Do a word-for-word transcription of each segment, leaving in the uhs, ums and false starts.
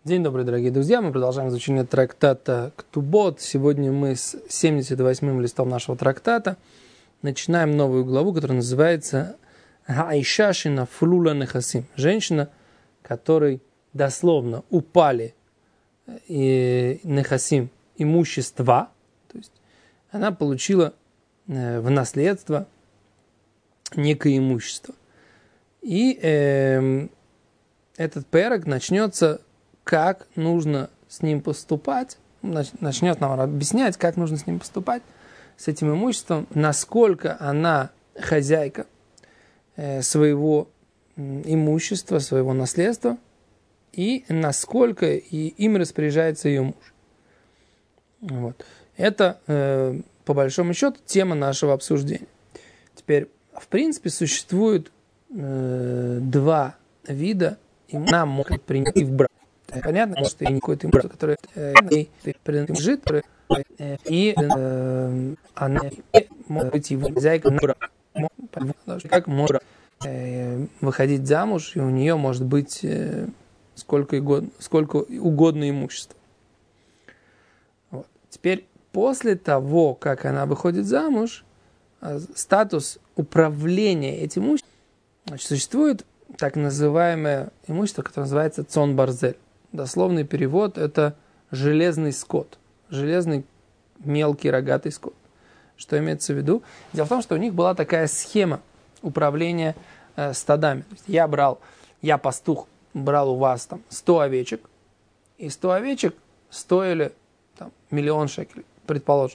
День добрый, дорогие друзья. Мы продолжаем изучение трактата Ктубот. Сегодня мы с семьдесят восьмым листом нашего трактата начинаем новую главу, которая называется Аиша шенафлу нехасим. Женщина, которой дословно упали и нехасим, имущества. То есть она получила в наследство некое имущество. И э, этот перек начнется, как нужно с ним поступать, начнет нам объяснять, как нужно с ним поступать, с этим имуществом, насколько она хозяйка своего имущества, своего наследства, и насколько и им распоряжается ее муж. Вот. Это, по большому счету, тема нашего обсуждения. Теперь, в принципе, существует два вида, и она может принять в брак. Понятно, что и какой-то имущество, которое ей принадлежит, и э, она может быть его хозяйкой, как может э, выходить замуж, и у нее может быть э, сколько, угодно, сколько угодно имущества. Вот. Теперь, после того, как она выходит замуж, статус управления этим имуществом, значит, существует так называемое имущество, которое называется цон барзель. Дословный перевод – это железный скот, железный мелкий рогатый скот. Что имеется в виду? Дело в том, что у них была такая схема управления э, стадами. То есть я брал, я пастух, брал у вас там сто овечек, и сто овечек стоили там, миллион шекелей, предположим.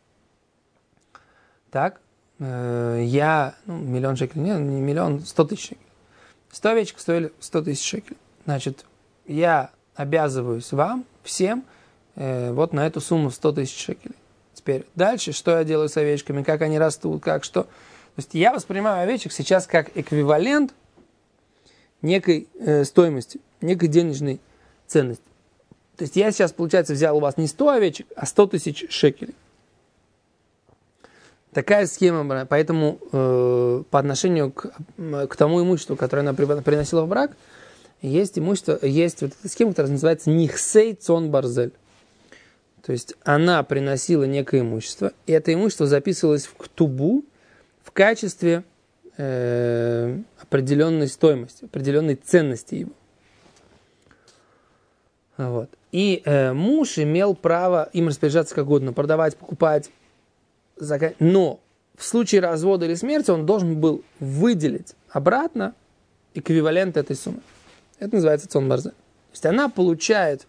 Так, э, я, ну, миллион шекелей, не, не миллион, сто тысяч шекелей. сто овечек стоили сто тысяч шекелей. Значит, я обязываюсь вам, всем, э, вот на эту сумму сто тысяч шекелей. Теперь дальше, что я делаю с овечками, как они растут, как что. То есть я воспринимаю овечек сейчас как эквивалент некой э, стоимости, некой денежной ценности. То есть я сейчас, получается, взял у вас не сто овечек, а сто тысяч шекелей. Такая схема, поэтому э, по отношению к, к тому имуществу, которое она приносила в брак, есть имущество, есть вот эта схема, которая называется нихсей цон барзель. То есть она приносила некое имущество, и это имущество записывалось в ктубу в качестве э, определенной стоимости, определенной ценности его. Вот. И э, муж имел право им распоряжаться как угодно, продавать, покупать, заказ... но в случае развода или смерти он должен был выделить обратно эквивалент этой суммы. Это называется цон барзель. То есть она получает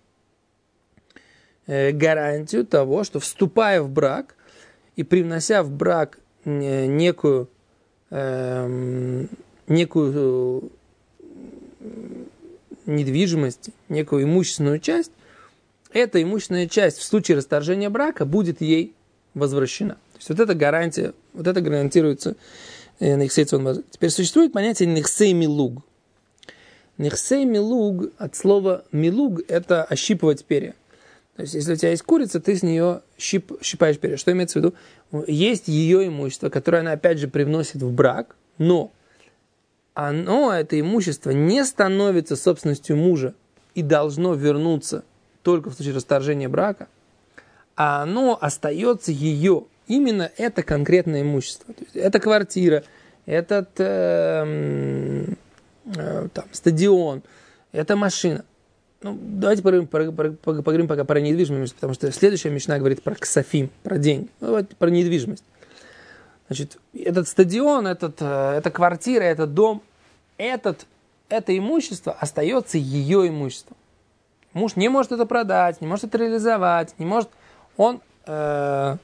э, гарантию того, что, вступая в брак и привнося в брак э, некую, э, некую э, недвижимость, некую имущественную часть, эта имущественная часть в случае расторжения брака будет ей возвращена. То есть вот эта гарантия, вот это гарантируется э, нехсей цон барзель. Теперь существует понятие нехсей милуг. Нехсей милуг, от слова милуг, это ощипывать перья. То есть, если у тебя есть курица, ты с нее щип, щипаешь перья. Что имеется в виду? Есть ее имущество, которое она, опять же, привносит в брак, но оно, это имущество, не становится собственностью мужа и должно вернуться только в случае расторжения брака, а оно остается ее. Именно это конкретное имущество. То есть, это квартира, этот... Э, там, стадион, это машина. Ну, давайте поговорим, поговорим пока про недвижимость, потому что следующая мишна говорит про ксафим, про деньги. Ну, давайте про недвижимость. Значит, этот стадион, этот, эта квартира, этот дом, этот, это имущество остается ее имуществом. Муж не может это продать, не может это реализовать, не может... Он э,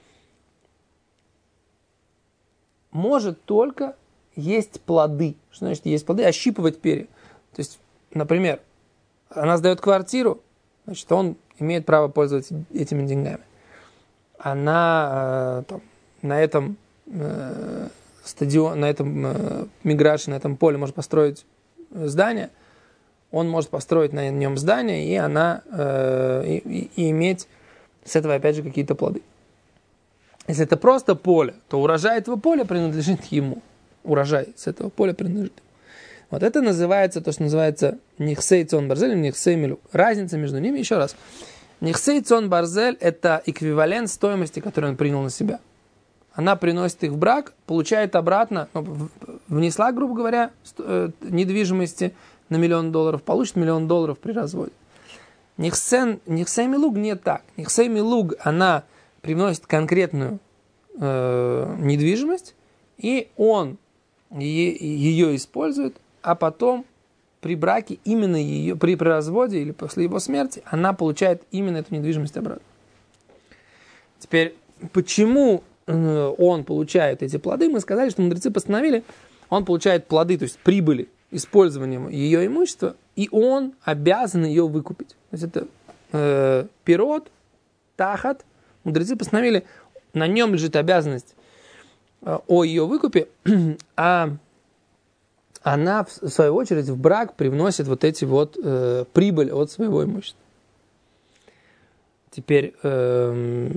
может только есть плоды. Что значит есть плоды? Ощипывать перья. То есть, например, она сдает квартиру, значит, он имеет право пользоваться этими деньгами. Она э, там, на этом э, стадионе, на этом э, миграше, на этом поле может построить здание. Он может построить на нем здание, и она э, и, и иметь с этого, опять же, какие-то плоды. Если это просто поле, то урожай этого поля принадлежит ему. Урожай с этого поля принадлежит. Вот это называется, то, что называется нихсей цон барзель, нихсей милук. Разница между ними, еще раз. Нихсей цон барзель – это эквивалент стоимости, которую он принял на себя. Она приносит их в брак, получает обратно, ну, внесла, грубо говоря, недвижимости на миллион долларов, получит миллион долларов при разводе. Нихсей милук не так. Нихсей милук, она приносит конкретную э, недвижимость, и он е- ее использует, а потом при браке, именно ее, при, при разводе или после его смерти, она получает именно эту недвижимость обратно. Теперь, почему он получает эти плоды? Мы сказали, что мудрецы постановили, он получает плоды, то есть прибыли использованием ее имущества, и он обязан ее выкупить. То есть это э, пирот, тахат. Мудрецы постановили, на нем лежит обязанность э, о ее выкупе, а она, в свою очередь, в брак привносит вот эти вот э, прибыль от своего имущества. Теперь, э,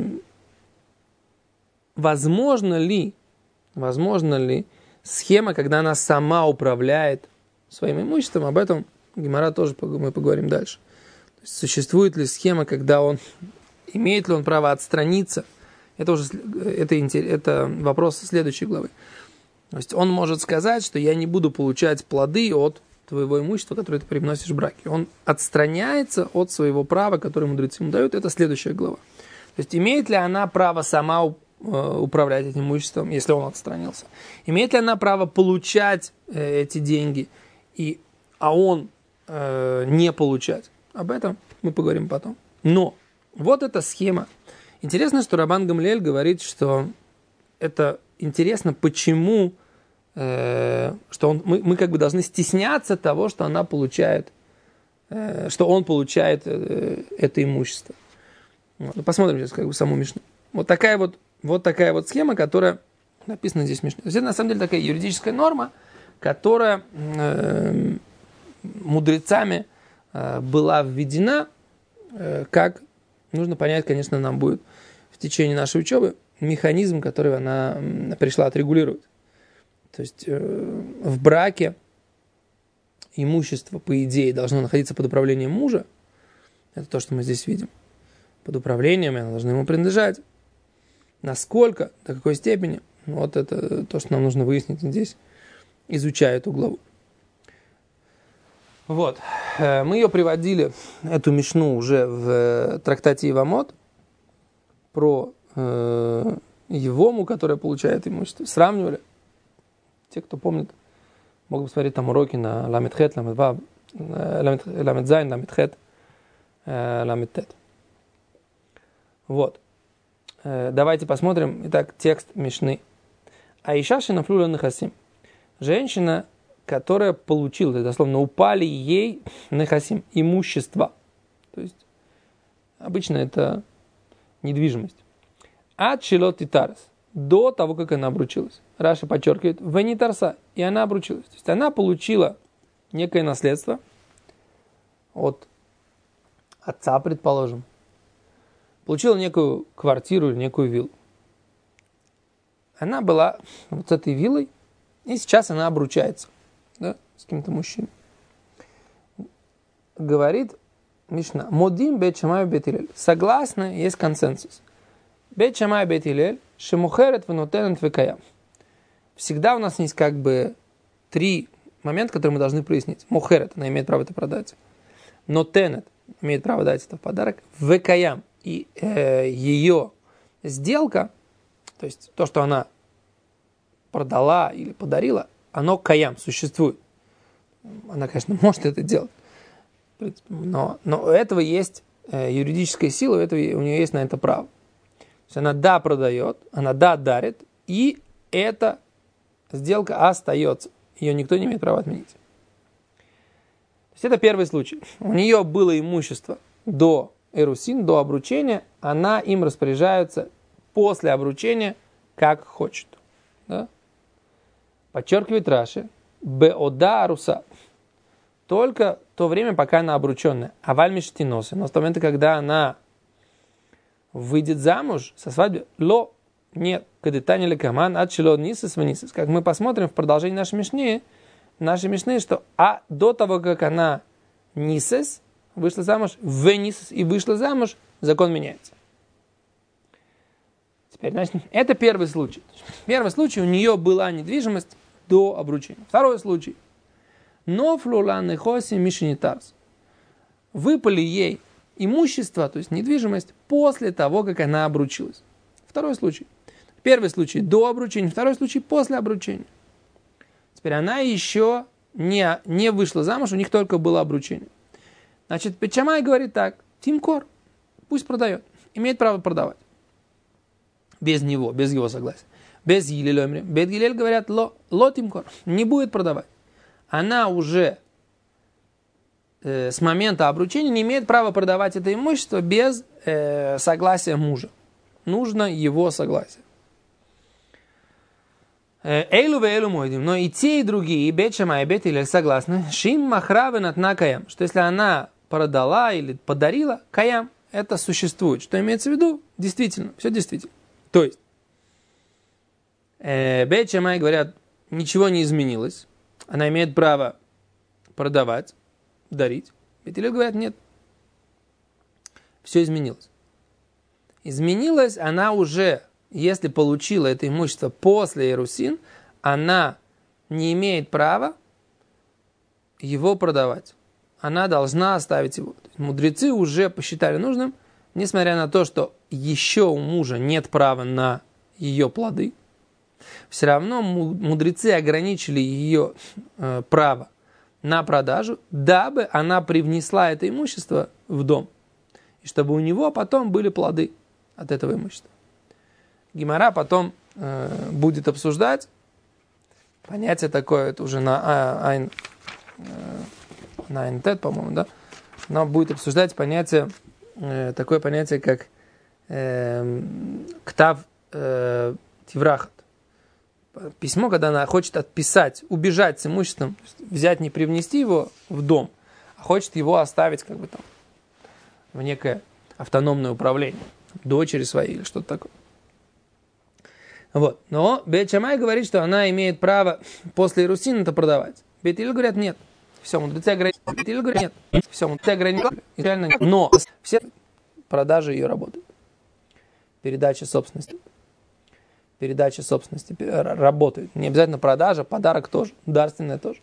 возможно ли, возможно ли схема, когда она сама управляет своим имуществом? Об этом Гемара тоже мы поговорим дальше. То есть, существует ли схема, когда он, имеет ли он право отстраниться? Это уже это, это вопрос следующей главы. То есть он может сказать, что я не буду получать плоды от твоего имущества, которое ты привносишь в браке. Он отстраняется от своего права, которое мудрецы ему дают. Это следующая глава. То есть имеет ли она право сама управлять этим имуществом, если он отстранился? Имеет ли она право получать э, эти деньги, и, а он э, не получать? Об этом мы поговорим потом. Но вот эта схема. Интересно, что Рабан Гамлиэль говорит, что это интересно, почему э, что он, мы, мы как бы должны стесняться того, что она получает, э, что он получает э, это имущество. Вот. Посмотрим сейчас как бы саму Мишну. Вот такая вот, вот такая вот схема, которая написана здесь в Мишне. То есть это на самом деле такая юридическая норма, которая э, мудрецами э, была введена, э, как нужно понять, конечно, нам будет в течение нашей учебы, механизм, который она пришла отрегулировать. То есть э, в браке имущество, по идее, должно находиться под управлением мужа. Это то, что мы здесь видим. Под управлением оно должно ему принадлежать. Насколько, до какой степени, вот это то, что нам нужно выяснить здесь, изучая эту главу. Вот. Мы ее приводили, эту мишну, уже в трактате Ивамот, про э, Евому, которая получает имущество. Сравнивали. Те, кто помнит, могут посмотреть там уроки на Ламедхет, Ламедвав, Ламедзайн, Ламедхет, Ламедтет. Вот. Давайте посмотрим. Итак, текст Мишны. Аиша шинафлю нехасим. Женщина, которая получила, дословно, упали ей нехасим, имущество. То есть, обычно это недвижимость. Ад шилот и тарас. До того, как она обручилась. Раша подчеркивает, венитарса, и она обручилась. То есть, она получила некое наследство от отца, предположим. Получила некую квартиру или некую виллу. Она была вот с этой виллой, и сейчас она обручается, да, с каким-то мужчиной. Говорит Мишна, модим бет шамай бет Илель. Согласно, есть консенсус. Бет шамай бет Илель, шемухерет венотенет векаям. Всегда у нас есть как бы три момента, которые мы должны прояснить. Мухерет, она имеет право это продать. Нотенет, имеет право дать это в подарок. Векаям. И э, ее сделка, то есть то, что она продала или подарила, оно каям, существует. Она, конечно, может это делать, но, но у этого есть э, юридическая сила, у, этого, у нее есть на это право. То есть она да продает, она да дарит, и эта сделка остается. Ее никто не имеет права отменить. То есть это первый случай. У нее было имущество до Эрусин, до обручения, она им распоряжается после обручения, как хочет. Да? Подчеркивает Раши, беода аруса, только то время, пока она обрученная. А вальмиштиносы, но с того момента, когда она выйдет замуж со свадьбы, ло, нет, кадетани лекаман, отчело нисис венисис. Как мы посмотрим в продолжении нашей мишни, нашей Мишны, что а до того, как она нисес, вышла замуж, в нисес и вышла замуж, закон меняется. Теперь, значит, это первый случай. Первый случай, у нее была недвижимость до обручения. Второй случай. Но флуланы хоси мишнитарс. Выпали ей имущество, то есть недвижимость, после того, как она обручилась. Второй случай. Первый случай до обручения, второй случай после обручения. Теперь она еще не, не вышла замуж, у них только было обручение. Значит, Бейт Шамай говорит так: тимкор, пусть продает, имеет право продавать. Без него, без его согласия. Без Гилель. Бейт Гилель говорят: ло, ло тимкор, не будет продавать. Она уже э, с момента обручения не имеет права продавать это имущество без э, согласия мужа. Нужно его согласие. Эйлу ве эйлу мойдим. Но и те, и другие, и Бейт Шамай, и Бейт Гилель согласны. Шим махраве натна каям. Что если она продала или подарила, каям, это существует. Что имеется в виду? Действительно, все действительно. То есть, э, Бейт Шамай говорят, ничего не изменилось. Она имеет право продавать, дарить. Бейт Гилель говорят, нет. Все изменилось. Изменилось она уже, если получила это имущество после Ирусин, она не имеет права его продавать. Она должна оставить его. Мудрецы уже посчитали нужным, несмотря на то, что еще у мужа нет права на ее плоды, все равно мудрецы ограничили ее э, право на продажу, дабы она привнесла это имущество в дом, и чтобы у него потом были плоды от этого имущества. Гемара потом э, будет обсуждать понятие такое, это уже на Айн, э, на Айнтет, по-моему, да, но будет обсуждать понятие, э, такое понятие, как э, ктав э, тиврахат. Письмо, когда она хочет отписать, убежать с имуществом, взять, не привнести его в дом, а хочет его оставить как бы там в некое автономное управление, дочери своей или что-то такое. Вот. Но Бейт Шамай говорит, что она имеет право после Ирусин это продавать. Бейт Гилель говорят, нет. Все, мудрецы ограничили. Бейт Гилель говорят, нет. Все, мудрецы ограничили. Реально нет. Но все продажи ее работают. Передача собственности. Передача собственности работает. Не обязательно продажа, подарок тоже, дарственное тоже.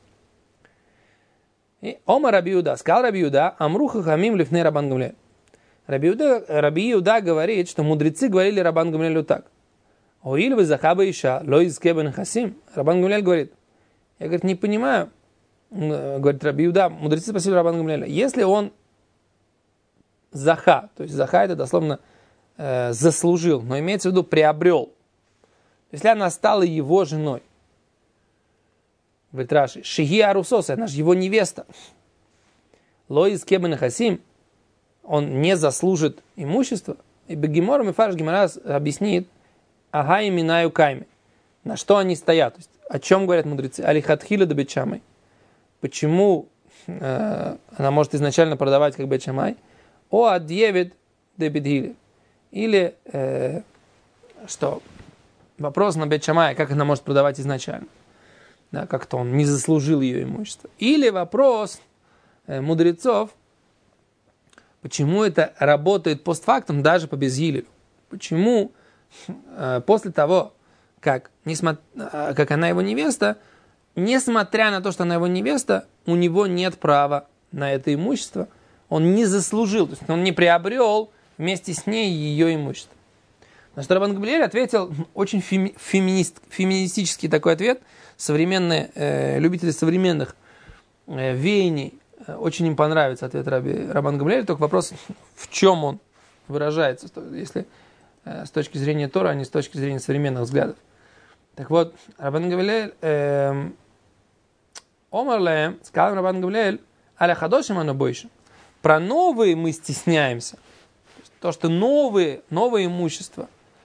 И Ома Раби Юда, сказал Раби Юда, Амруха хамим лифней Рабан Гамлиэль. Раби Юда, Раби Юда говорит, что мудрецы говорили Рабан Гамлиэлю так. Оиль вы захаба иша, ло изкебен хасим. Рабан Гамлиэль говорит, я, говорит, не понимаю, говорит Раби Юда, мудрецы спросили Рабан Гамлиэля, если он заха, то есть заха это дословно э, заслужил, но имеется в виду приобрел. Если она стала его женой, говорит Раши, шиги арусос, она же его невеста. Лоис кебен хасим, он не заслужит имущество. И Бегемор Мефарш Гемара объяснит, ага и минаю кайми. На что они стоят? То есть, о чем говорят мудрецы? Алихатхиля да Бейт Шамай. Почему э, она может изначально продавать как Бейт Шамай? О адьевит да Бейт Гилель. Или э, что? Вопрос на Бейт Шамай, как она может продавать изначально. Да, как-то он не заслужил ее имущество. Или вопрос э, мудрецов, почему это работает постфактум даже по Безгилелю. Почему э, после того, как, несмотря, э, как она его невеста, несмотря на то, что она его невеста, у него нет права на это имущество. Он не заслужил, то есть он не приобрел вместе с ней ее имущество. На что Рабан Гамлиэль ответил очень феми, феминист, феминистический такой ответ. Современные э, любители современных э, веяний, э, очень им понравится ответ Раби, Рабан Гамлиэля. Только вопрос, в чем он выражается, если э, с точки зрения Тора, а не с точки зрения современных взглядов. Так вот, Рабан Гамлиэль, э, Омар леем, сказал Рабан Гамлиэль, аля хадошим оно больше. Про новые мы стесняемся. То, что новые, новое имущество,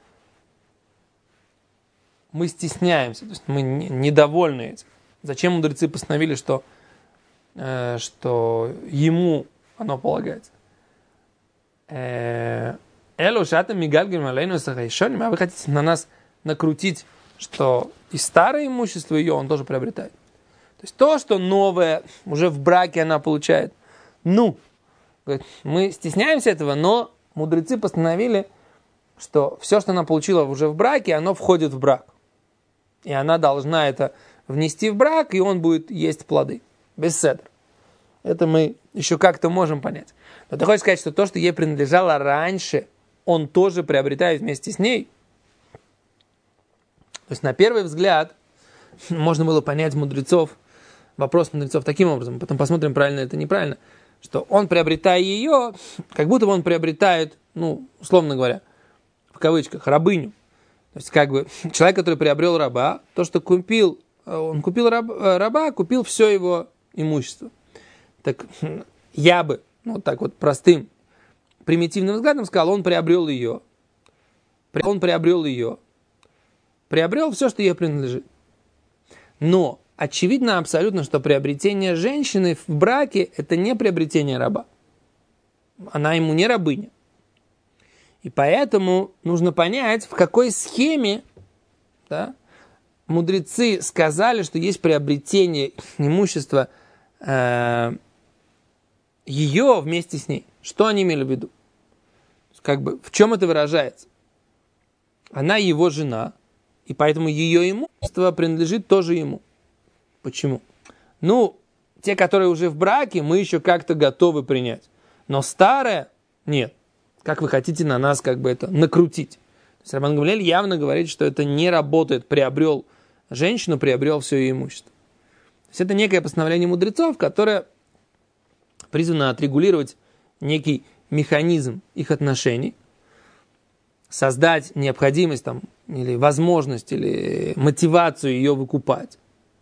мы стесняемся, то есть мы недовольны этим. Зачем мудрецы постановили, что, э, что ему оно полагается? Элу шатам мигальгим алейну сахайшоним, а вы хотите на нас накрутить, что и старое имущество ее он тоже приобретает. То То есть то, что новое, уже в браке она получает. Ну, говорит, мы стесняемся этого, но мудрецы постановили, что все, что она получила уже в браке, оно входит в брак. И она должна это внести в брак, и он будет есть плоды. Без седр. Это мы еще как-то можем понять. Но ты хочешь сказать, что то, что ей принадлежало раньше, он тоже приобретает вместе с ней? То есть на первый взгляд можно было понять мудрецов, вопрос мудрецов таким образом, потом посмотрим, правильно это, неправильно, что он, приобретая ее, как будто бы он приобретает, ну, условно говоря, в кавычках, рабыню. То есть как бы человек, который приобрел раба, то, что купил, он купил раб, раба, купил все его имущество. Так я бы, ну, так вот простым, примитивным взглядом сказал, он приобрел ее, он приобрел ее, приобрел все, что ей принадлежит. Но очевидно абсолютно, что приобретение женщины в браке – это не приобретение раба. Она ему не рабыня. И поэтому нужно понять, в какой схеме, да, мудрецы сказали, что есть приобретение имущества э, ее вместе с ней. Что они имели в виду? Как бы, в чем это выражается? Она его жена, и поэтому ее имущество принадлежит тоже ему. Почему? Ну, те, которые уже в браке, мы еще как-то готовы принять. Но старое – нет. Как вы хотите на нас как бы это накрутить? То есть Рабан Гамлиэль явно говорит, что это не работает. Приобрел женщину, приобрел все ее имущество. То есть это некое постановление мудрецов, которое призвано отрегулировать некий механизм их отношений, создать необходимость там, или возможность, или мотивацию ее выкупать.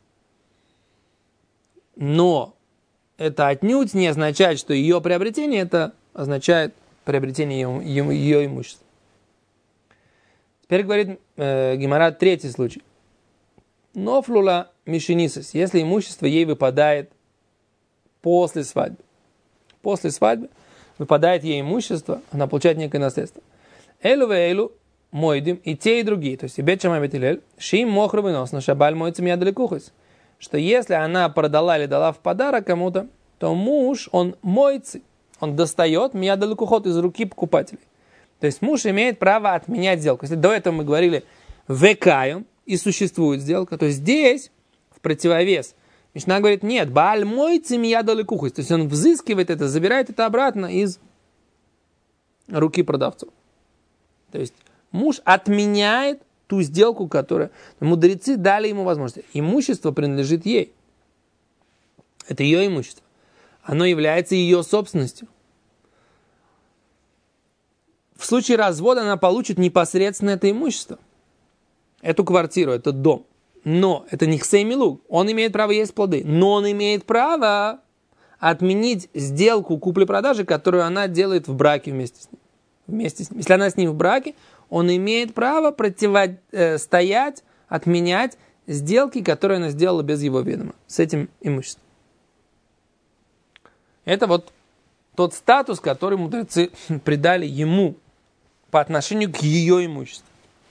Но это отнюдь не означает, что ее приобретение это означает приобретение ее, ее, ее имущества. Теперь говорит э, Гемара третий случай. Нофлула мишенисис, если имущество ей выпадает после свадьбы. После свадьбы выпадает ей имущество, она получает некое наследство. Элу ве элу мойдим, и те, и другие, то есть и бет шамай бет илель, шим мохру вынос, на шабаль мойцем ядалекухас, что если она продала или дала в подарок кому-то, то муж, он мойцы, он достает миядалекухот из руки покупателей. То есть муж имеет право отменять сделку. Если до этого мы говорили векаем, и существует сделка, то здесь, в противовес, Мишна говорит, нет, бааль мойцы миядалекухас, то есть он взыскивает это, забирает это обратно из руки продавцов. То есть муж отменяет ту сделку, которую мудрецы дали ему возможность. Имущество принадлежит ей. Это ее имущество. Оно является ее собственностью. В случае развода она получит непосредственно это имущество. Эту квартиру, этот дом. Но это не хсей милуг. Он имеет право есть плоды. Но он имеет право отменить сделку купли-продажи, которую она делает в браке вместе с ним. Вместе с ним. Если она с ним в браке, он имеет право противостоять, отменять сделки, которые она сделала без его ведома, с этим имуществом. Это вот тот статус, который мудрецы придали ему по отношению к ее имуществу.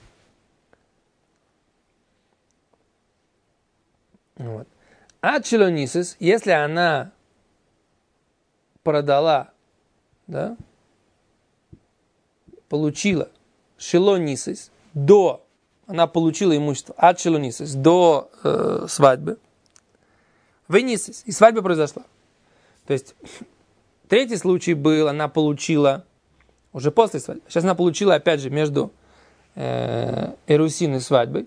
Вот. А челонисис, если она продала, да, получила шелонисис до, она получила имущество от шелонисис до э, свадьбы, вынисис, и свадьба произошла. То есть третий случай был, она получила уже после свадьбы. Сейчас она получила, опять же, между э, эрусин и свадьбой.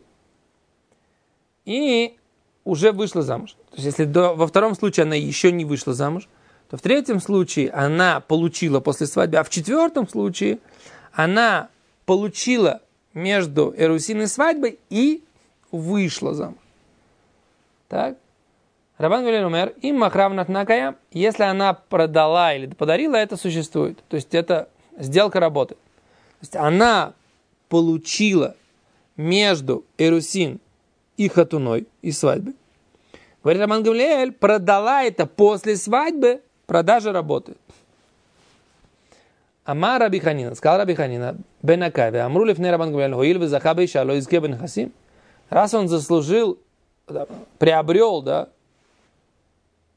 И уже вышла замуж. То есть если до, во втором случае она еще не вышла замуж, то в третьем случае она получила после свадьбы, а в четвертом случае она получила между эрусин и свадьбой и вышла замуж. Так? Рабан Гамлиэль умер, им махрав натнакая, если она продала или подарила, это существует. То есть это сделка работает. То есть она получила между эрусин и хатуной, и свадьбы. Говорит Рабан Гамлиэль, продала это после свадьбы, продажа работает. Ама Раби Ханина, сказал Раби Ханина, бен Акаве, амру лифней Рабан Гамлиэль, хоил везаха бейша, ло изке бен хасим. Раз он заслужил, да, приобрел, да,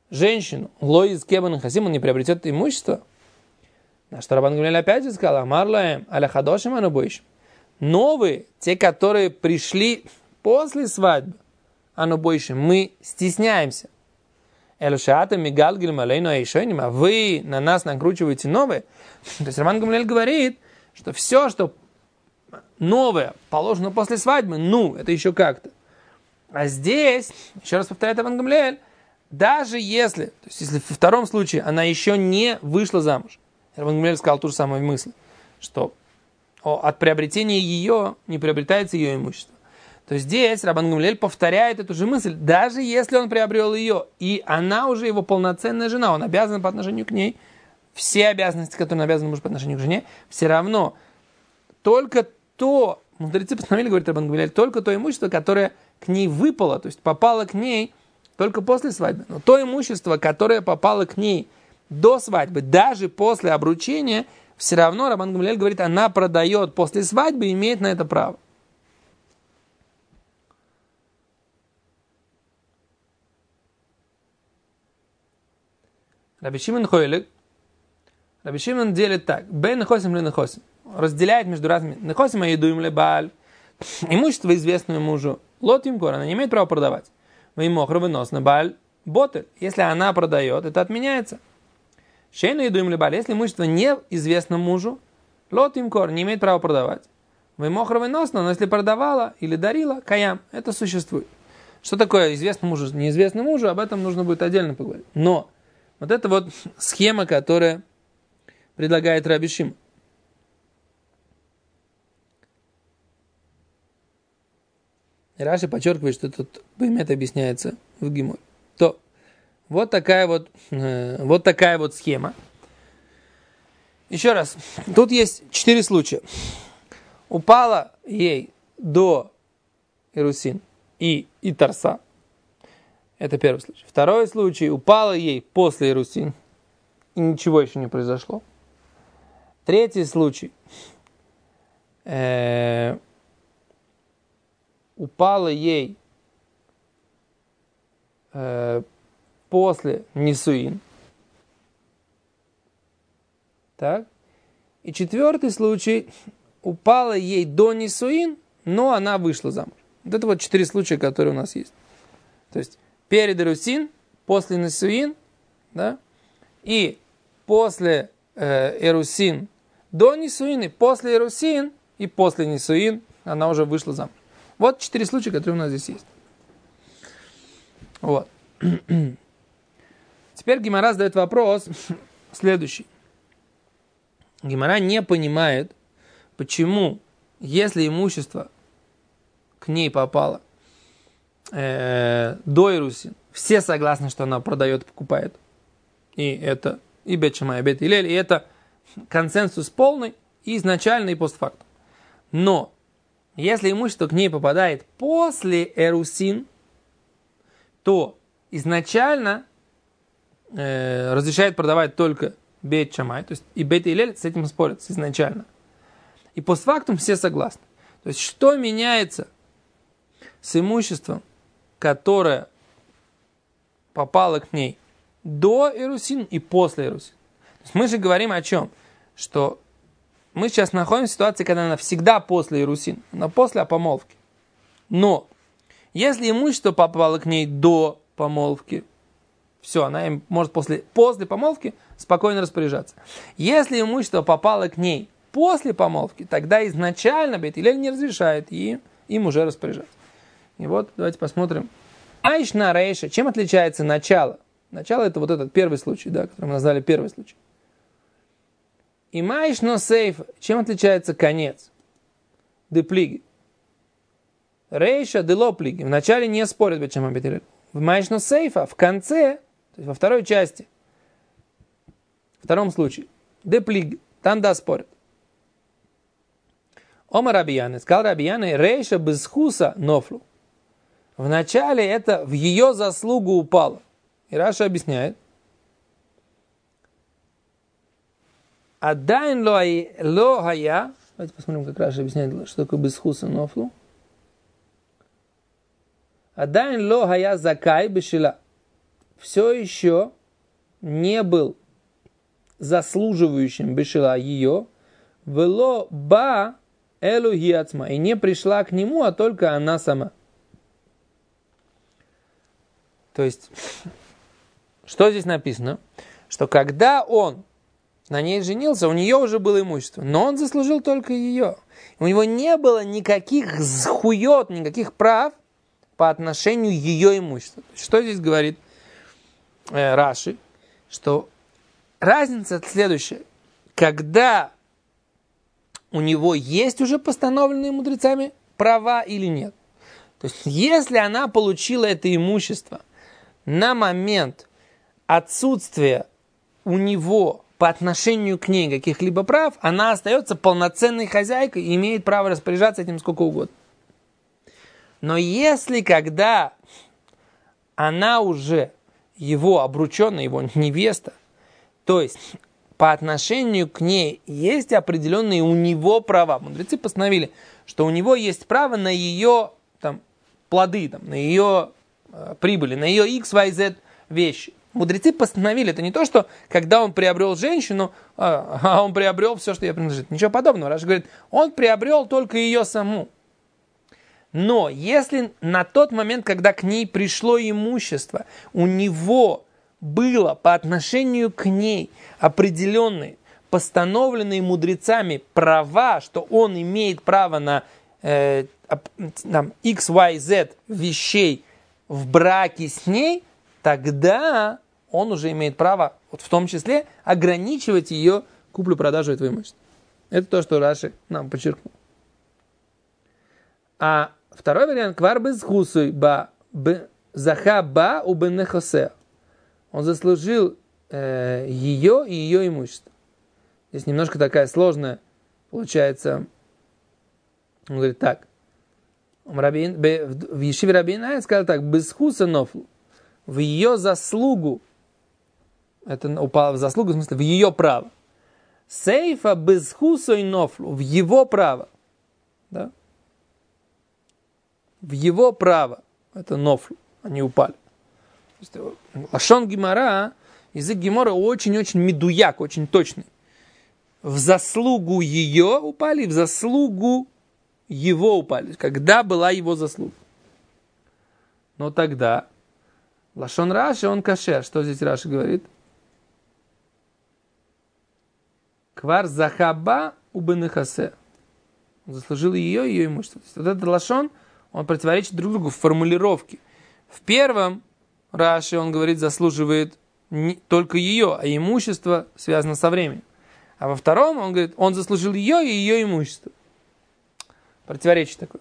женщину, лоиз кебан хасим, он не приобретет имущество. На что Рабан Гамлиэль опять же сказал, Амарлаем, аля хадошим анубоишим. Новые, те, которые пришли после свадьбы, анубоишим, мы стесняемся. Элушаата мигал гильмалейну айшойним, а вы на нас накручиваете новые. То есть Рабан Гамлиэль говорит, что все, что новое положено после свадьбы, ну, это еще как-то. А здесь, еще раз повторяет Рабан Гамлиэль, даже если, то есть если во втором случае она еще не вышла замуж, Рабан Гамлиэль сказал ту же самую мысль, что от приобретения ее не приобретается ее имущество. То есть здесь Рабан Гамлиэль повторяет эту же мысль, даже если он приобрел ее, и она уже его полноценная жена, он обязан по отношению к ней, все обязанности, которые он обязан муж по отношению к жене, все равно только то, мудрецы постановили, говорит Рабан Гамлиэль, только то имущество, которое к ней выпало, то есть попало к ней только после свадьбы. Но то имущество, которое попало к ней до свадьбы, даже после обручения, все равно Рабан Гамлиэль говорит, она продает после свадьбы и имеет на это право. Раби Шимон Хойлек, Раби Шимон делит так, бен нехосим ли нехосим, разделяет между разными нехосим и едуем ли бааль, имущество известному мужу, лот им кор, она не имеет права продавать. Вы мохру вынос на баль ботель. Если она продает, это отменяется. Шейну едуем ли баль, если имущество не известно мужу, лот им кор, не имеет права продавать. Вы мохру вынос, но если продавала или дарила, каям, это существует. Что такое известно мужу, неизвестно мужу, об этом нужно будет отдельно поговорить. Но вот это вот схема, которая предлагает Раби Шимон. Раши подчеркивает, что тут беймет объясняется в Геморе. То вот такая вот, э, вот такая вот схема. Еще раз, тут есть четыре случая. Упала ей до Ирусин и Итарса. Это первый случай. Второй случай, упала ей после Ирусин и ничего еще не произошло. Третий случай. Э, упала ей э, после Нисуин. Так. И четвертый случай, упала ей до Нисуин, но она вышла замуж. Вот это вот четыре случая, которые у нас есть. То есть перед Ирусин, после Нисуин, да, и после э, Ирусин до Нисуин, и после Ирусин, и после Нисуин она уже вышла замуж. Вот четыре случая, которые у нас здесь есть. Вот. Теперь Гемара задает вопрос следующий. Гемара не понимает, почему, если имущество к ней попало э, до Ирусин, все согласны, что она продает, покупает. И это и Бет Шамай, и Бет Илель, и это консенсус полный, и изначально, и постфактум. Но если имущество к ней попадает после Эрусин, то изначально э, разрешает продавать только Бет Шамай, то есть и Бет Илель с этим спорят изначально. И постфактум все согласны. То есть что меняется с имуществом, которое попало к ней до Эрусин и после Эрусин? То есть мы же говорим о чем? Что мы сейчас находимся в ситуации, когда она всегда после Ирусин, она после помолвки. Но если имущество попало к ней до помолвки, все, она им может после, после помолвки спокойно распоряжаться. Если имущество попало к ней после помолвки, тогда изначально Бет Илель не разрешает ей, им уже распоряжаться. И вот давайте посмотрим. Айшна Рейша, чем отличается начало? Начало это вот этот первый случай, да, который мы назвали первый случай. И маиш но сейф, чем отличается конец? Де плиги. Рейша де ло плиги. В начале не спорят Бет Шамай, Бет Илель. В маиш но сейфа, в конце, то есть во второй части, в втором случае, де плиги, там да спорят. Ома Рабияны, сказал Рабияны, рейша без хуса нофлу. В начале это в ее заслугу упало. И Раша объясняет. Адайн ло хая. Давайте посмотрим, как Раша объясняет, что такое бесхуса нофлу. Адайн ло хая закай бешила. все еще не был заслуживающим бешила ее, вело ба элу гиацма, и не пришла к нему, а только она сама. То есть, что здесь написано? Что когда он на ней женился, у нее уже было имущество, но он заслужил только ее. У него не было никаких схует, никаких прав по отношению ее имущества. Что здесь говорит э, Раши? Что разница следующая. Когда у него есть уже постановленные мудрецами права или нет. То есть, если она получила это имущество на момент отсутствия у него по отношению к ней каких-либо прав, она остается полноценной хозяйкой и имеет право распоряжаться этим сколько угодно. Но если когда она уже его обрученная, его невеста, то есть по отношению к ней есть определенные у него права. Мудрецы постановили, что у него есть право на ее там, плоды, там, на ее э, прибыли, на ее икс вай зет вещи. Мудрецы постановили, это не то, что когда он приобрел женщину, а, а он приобрел все, что ей принадлежит. Ничего подобного. Раши говорит, он приобрел только ее саму. Но если на тот момент, когда к ней пришло имущество, у него было по отношению к ней определенные, постановленные мудрецами права, что он имеет право на э, там, икс вай зет вещей в браке с ней, тогда он уже имеет право, вот в том числе, ограничивать ее куплю-продажу этого имущества. Это то, что Раши нам подчеркнул. А второй вариант, квар без хусуй ба заха ба у бенехосе. Он заслужил э, ее и ее имущество. Здесь немножко такая сложная, получается, он говорит так. В Ешиве Рабейна сказал так, без хуса нофлу. В ее заслугу, это упало в заслугу, в смысле, в ее право. Сейфа без хуса и нофлу, в его право. Да? В его право. Это нофлу, они упали. Лашон Гемара, язык Гемора очень-очень медуяк, очень точный. В заслугу ее упали, в заслугу его упали. Когда была его заслуга. Но тогда Лашон Раши, он кашер. Что здесь Раши говорит? Квар захаба убенехасе. Он заслужил ее и ее имущество. Вот этот Лашон, он противоречит друг другу в формулировке. В первом Раши, он говорит, заслуживает не только ее, а имущество связано со временем. А во втором он говорит, он заслужил ее и ее имущество. Противоречие такое.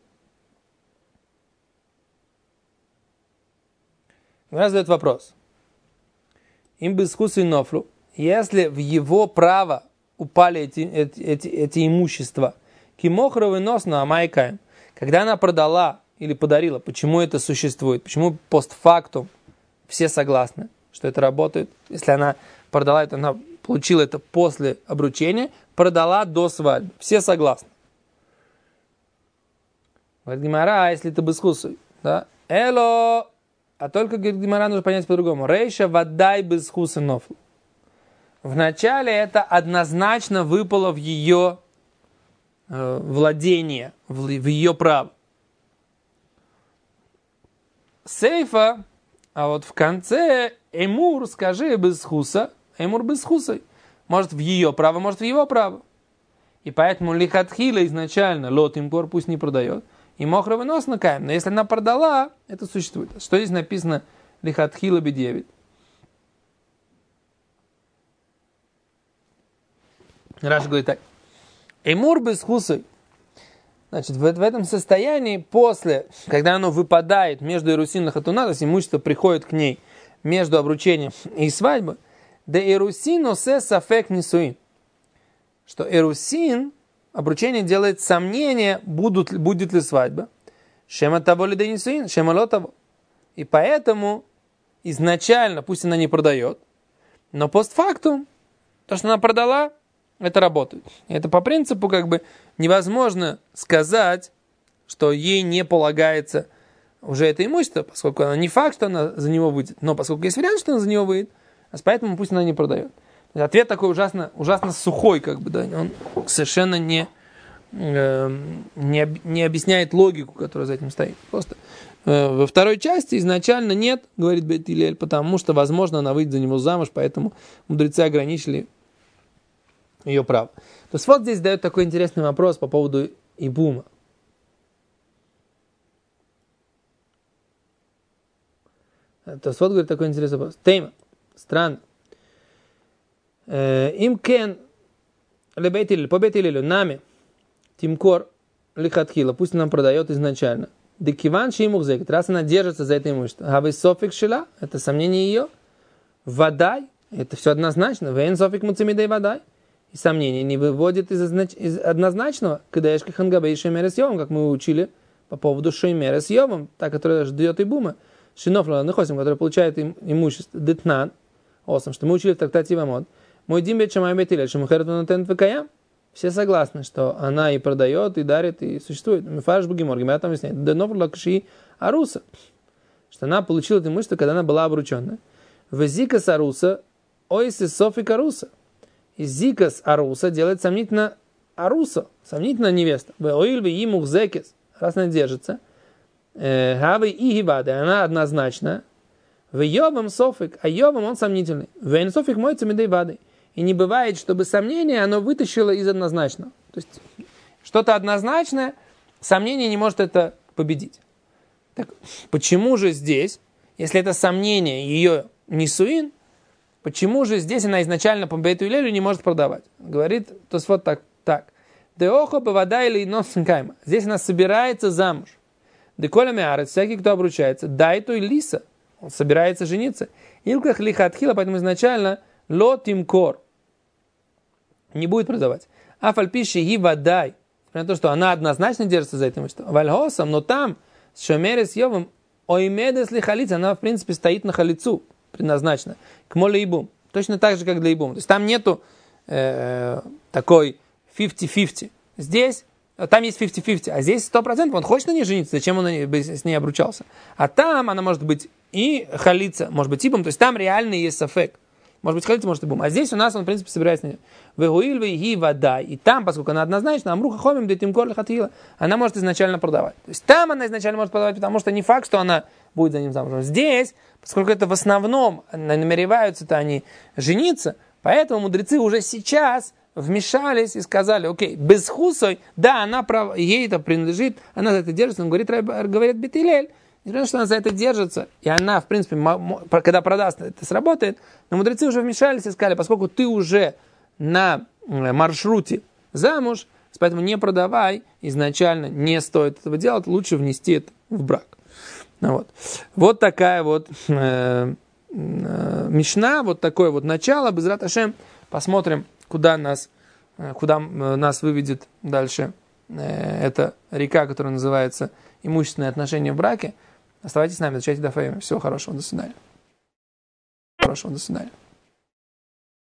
Раз задает вопрос. Им бы искусствен нофлу, если в его право упали эти, эти, эти, эти имущества, кимохровый нос на амайкаем, когда она продала или подарила, почему это существует, почему постфактум все согласны, что это работает, если она продала это, она получила это после обручения, продала до свадьбы, все согласны. Говорит Гемара, а если ты бы искусствуй, да, эло. А только, говорит Гемара, нужно понять по-другому. Рейша вадай без хуса нофл. Вначале это однозначно выпало в ее э, владение, в, в ее право. Сейфа, а вот в конце эмур, скажи без хуса, эмур без хусой. Может в ее право, может в его право. И поэтому лихатхила изначально лот имкор пусть не продает. И мохровый нос накаем. Но если она продала, это существует. Что здесь написано лихатхила бедевит? Раши говорит так. Эмур без хусой. Значит, в, в этом состоянии, после, когда оно выпадает между Ирусин и Хатуна, то есть имущество приходит к ней между обручением и свадьбой, да Ирусин осе сафек нисуин. Что Ирусин, обручение делает сомнение, будут, будет ли свадьба. Шема того ли да нисуин, шема ло того. И поэтому изначально, пусть она не продает, но постфактум, то, что она продала, это работает. И это по принципу как бы невозможно сказать, что ей не полагается уже это имущество, поскольку она не факт, что она за него выйдет, но поскольку есть вариант, что она за него выйдет, поэтому пусть она не продает. Ответ такой ужасно, ужасно сухой, как бы, да, он совершенно не, э, не, не объясняет логику, которая за этим стоит. Просто э, во второй части изначально нет, говорит Бейт Гиллель, потому что, возможно, она выйдет за него замуж, поэтому мудрецы ограничили ее право. То есть вот здесь дает такой интересный вопрос по поводу ибума. То есть вот говорит такой интересный вопрос. Тейма. Странно. Им кен лебейт Гиллель, по Бейт Гиллелю, нами тимкор лихатхила, пусть нам продает изначально. Декиван шимухзекет, раз она держится за это имущество. Гавы софик шила, это сомнение ее. Вадай, это все однозначно. Вейн софик муцимидей вадай. И сомнение не выводит из, из однозначного, кадэшки хангабей шеймера с йовом, как мы учили по поводу шеймера с йовом, та, которая ждет ибума. Шинофла нахосим, который получает им, имущество. Детнан, осом, что мы учили в трактате Вамод. Мой димбет шамай Бейт Гиллель, шамухерет тен векаям. Все согласны, что она и продает, и дарит, и существует. Мифарш Бугимор, Гимара там объясняет. Денофла кши аруса. Что она получила это имущество, когда она была обрученная. Везикас аруса, ойси софик аруса. И зикас аруса делает сомнительно аруса, сомнительно невеста. Веоиль ве имух зекес, раз она держится. Гавы и гивады, она однозначна. В йовам софик, а йовам он сомнительный. Вейн софик моется медей вады. И не бывает, чтобы сомнение оно вытащило из однозначного. То есть что-то однозначное, сомнение не может это победить. Так почему же здесь, если это сомнение ее нисуин, почему же здесь она изначально по Бейту Гиллелю не может продавать? Говорит, то есть вот так. так. Деохо бавада или носенкайма. Здесь она собирается замуж. Деколя меарец, всякий, кто обручается, дайту и лиса. Он собирается жениться. Илках лихатхила, поэтому изначально ло тимкор. Не будет продавать. А фальпиши и вадай. Несмотря на то, что она однозначно держится за это имущество. Вальхосом, но там с шомерес йовым оймедес лихалица, она в принципе стоит на халицу, предназначена. К моле ибум. Точно так же, как для ибума. То есть там нету э, такой пятьдесят на пятьдесят. Здесь, там есть пятьдесят на пятьдесят, а здесь сто процентов. Он хочет на ней жениться, зачем он с ней обручался. А там она может быть и халица, может быть ибум. То есть там реально есть сафек. Может быть халица, может ибум. А здесь у нас он в принципе собирается на нее. Вегуиль веги вода. И там, поскольку она однозначно, амруха хомим детим кор лихатхила, она может изначально продавать. То есть там она изначально может продавать, потому что не факт, что она будет за ним замужем. Здесь, поскольку это в основном намереваются-то они жениться, поэтому мудрецы уже сейчас вмешались и сказали, окей, без хусой, да, она прав, ей это принадлежит, она за это держится, он говорит, говорит Бейт Гиллель, несмотря на то, что она за это держится, и она, в принципе, когда продаст, это сработает, но мудрецы уже вмешались и сказали, поскольку ты уже на маршруте замуж, поэтому не продавай, изначально не стоит этого делать, лучше внести это в брак. Вот, вот такая вот э, э, мишна, вот такое вот начало, Безрат Ашем, посмотрим, куда нас, куда нас выведет дальше э, эта река, которая называется имущественные отношения в браке. Оставайтесь с нами, изучайте Даф Йоми. Всего хорошего, до свидания. Хорошего, до свидания.